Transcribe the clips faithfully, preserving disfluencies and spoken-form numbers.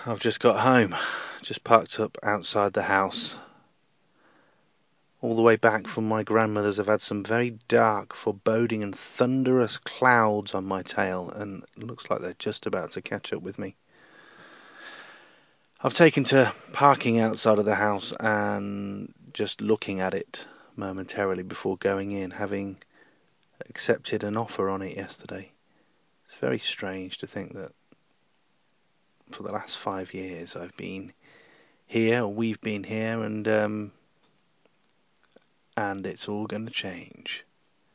I've just got home, just parked up outside the house. All the way back from my grandmother's, I've had some very dark, foreboding and thunderous clouds on my tail, and it looks like they're just about to catch up with me. I've taken to parking outside of the house and just looking at it momentarily before going in, having accepted an offer on it yesterday. It's very strange to think that for the last five years I've been here, or we've been here, and um, and it's all going to change.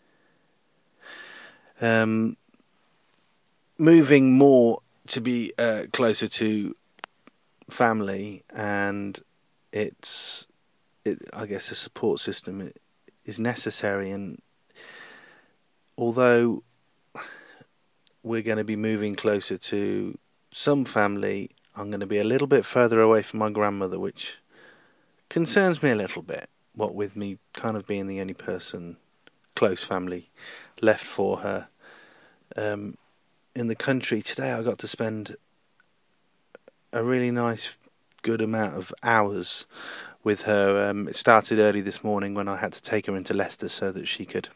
Um, moving more to be uh, closer to family, and it's, it, I guess, a support system is necessary. And although we're going to be moving closer to some family, I'm going to be a little bit further away from my grandmother, which concerns me a little bit. What with me kind of being the only person, close family, left for her. Um, in the country today, I got to spend a really nice, good amount of hours with her. Um, it started early this morning when I had to take her into Leicester so that she could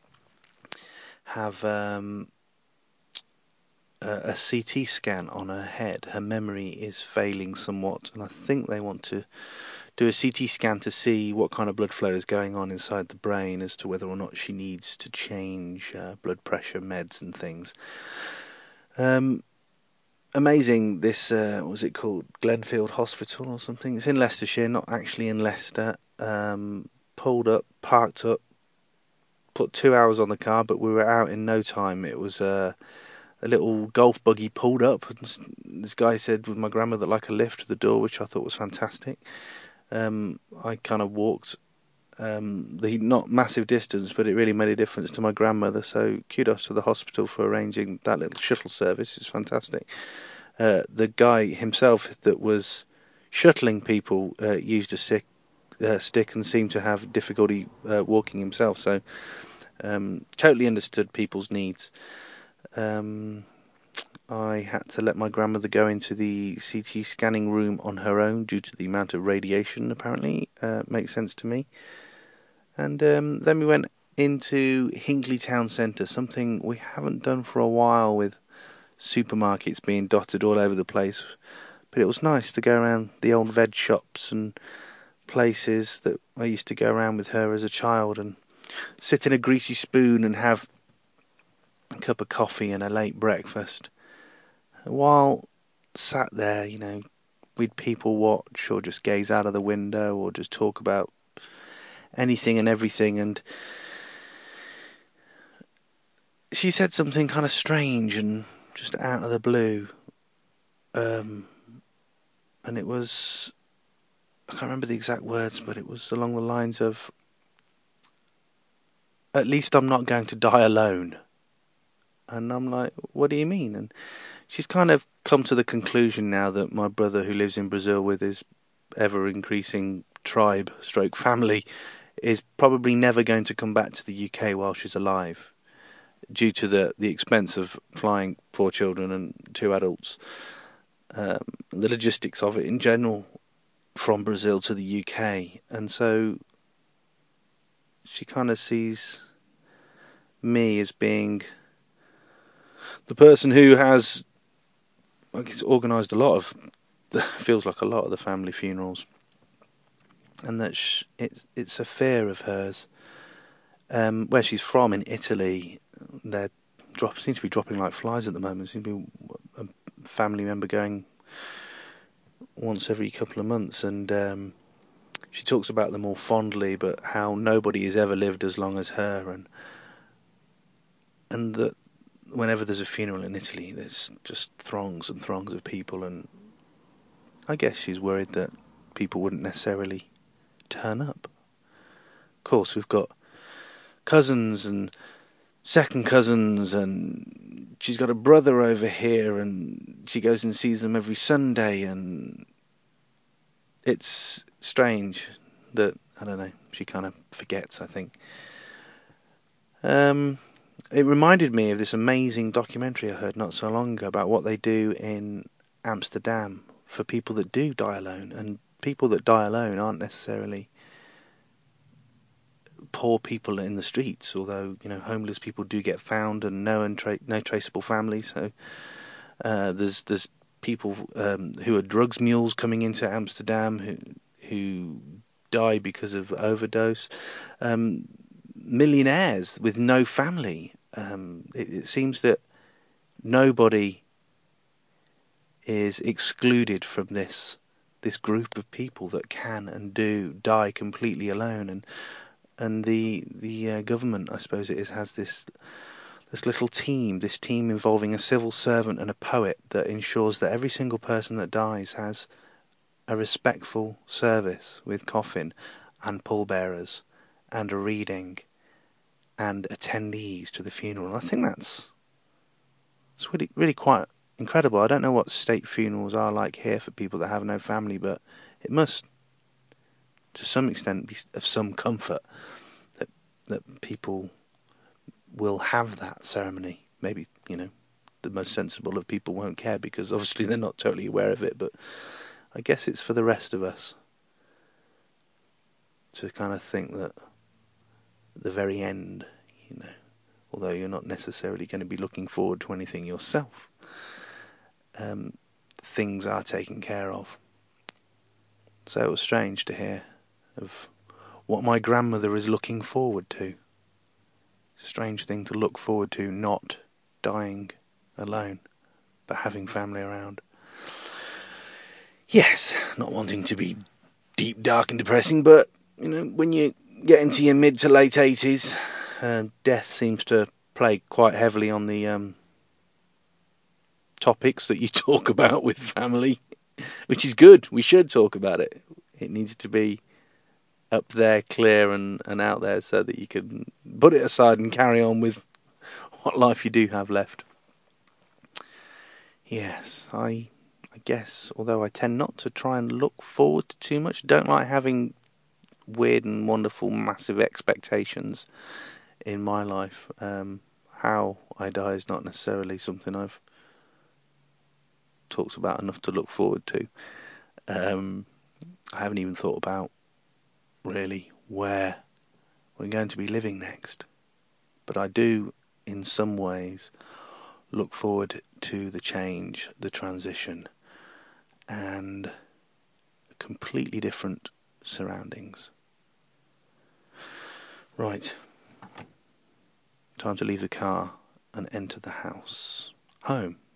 have um, a, a C T scan on her head. Her memory is failing somewhat, and I think they want to do a C T scan to see what kind of blood flow is going on inside the brain, as to whether or not she needs to change uh, blood pressure meds and things. Um, amazing, this, uh, what was it called, Glenfield Hospital or something? It's in Leicestershire, not actually in Leicester. Um, pulled up, parked up, put two hours on the car, but we were out in no time. It was uh, a little golf buggy pulled up, and this guy said with my grandmother like a lift to the door, which I thought was fantastic. Um, I kind of walked um, the not massive distance, but it really made a difference to my grandmother. So kudos to the hospital for arranging that little shuttle service. It's fantastic. Uh, the guy himself that was shuttling people uh, used a stick, uh, stick and seemed to have difficulty uh, walking himself. So um, totally understood people's needs. Um, I had to let my grandmother go into the C T scanning room on her own due to the amount of radiation, apparently. Uh, makes sense to me. And um, then we went into Hinkley Town Centre, something we haven't done for a while, with supermarkets being dotted all over the place. But it was nice to go around the old veg shops and places that I used to go around with her as a child, and sit in a greasy spoon and have a cup of coffee and a late breakfast. While sat there, you know, we'd people watch or just gaze out of the window or just talk about anything and everything. And she said something kind of strange and just out of the blue. Um, and it was, I can't remember the exact words, but it was along the lines of, "At least I'm not going to die alone." And I'm like, what do you mean? And she's kind of come to the conclusion now that my brother, who lives in Brazil with his ever-increasing tribe stroke family, is probably never going to come back to the U K while she's alive, due to the, the expense of flying four children and two adults, um, the logistics of it in general, from Brazil to the U K. And so she kind of sees me as being the person who has, I guess, organised a lot of, the, feels like a lot of the family funerals, and that sh- it's it's a fear of hers. Um, where she's from in Italy, they drop seem to be dropping like flies at the moment. Seems to be a family member going once every couple of months, and um, she talks about them all fondly, but how nobody has ever lived as long as her, and and that whenever there's a funeral in Italy, there's just throngs and throngs of people, and I guess she's worried that people wouldn't necessarily turn up. Of course, we've got cousins and second cousins, and she's got a brother over here, and she goes and sees them every Sunday, and it's strange that, I don't know, she kind of forgets, I think. Um... It reminded me of this amazing documentary I heard not so long ago about what they do in Amsterdam for people that do die alone, and people that die alone aren't necessarily poor people in the streets, although, you know, homeless people do get found and no untra- no traceable families. So uh, there's there's people um, who are drugs mules coming into Amsterdam who who die because of overdose. Um, millionaires with no family. Um, it, it seems that nobody is excluded from this this group of people that can and do die completely alone, and and the the uh, government, I suppose it is, has this this little team, this team involving a civil servant and a poet that ensures that every single person that dies has a respectful service with coffin and pallbearers and a reading and attendees to the funeral. And I think that's it's really really quite incredible. I don't know what state funerals are like here for people that have no family, but it must, to some extent, be of some comfort that that people will have that ceremony. Maybe, you know, the most sensible of people won't care because obviously they're not totally aware of it, but I guess it's for the rest of us to kind of think that at the very end, you know, although you're not necessarily going to be looking forward to anything yourself, um, things are taken care of. So it was strange to hear of what my grandmother is looking forward to. It's a strange thing to look forward to, not dying alone, but having family around. Yes, not wanting to be deep, dark and depressing, but, you know, when you get into your mid to late eighties, uh, death seems to play quite heavily on the um, topics that you talk about with family, which is good. We should talk about it. It needs to be up there, clear and, and out there so that you can put it aside and carry on with what life you do have left. Yes, I I guess, although I tend not to try and look forward to too much, don't like having weird and wonderful massive expectations in my life. Um, how I die is not necessarily something I've talked about enough to look forward to. Um, I haven't even thought about really where we're going to be living next. But I do, in some ways, look forward to the change, the transition, and completely different surroundings. Right. Time to leave the car and enter the house. Home.